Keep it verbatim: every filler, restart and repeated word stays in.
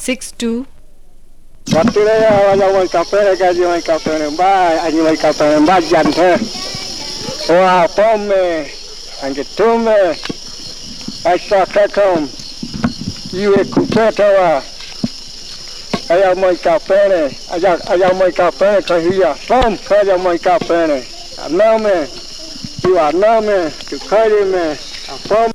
six two. Watulea wanyama kapere kaji wa kapere mba anyima kapere mba jante. Oa pome angetume aisa kakom iwe kupeta wa aya moi kapere aya aya moi kapere kahia pom kaya moi kapere aname iwa aname tukari me pom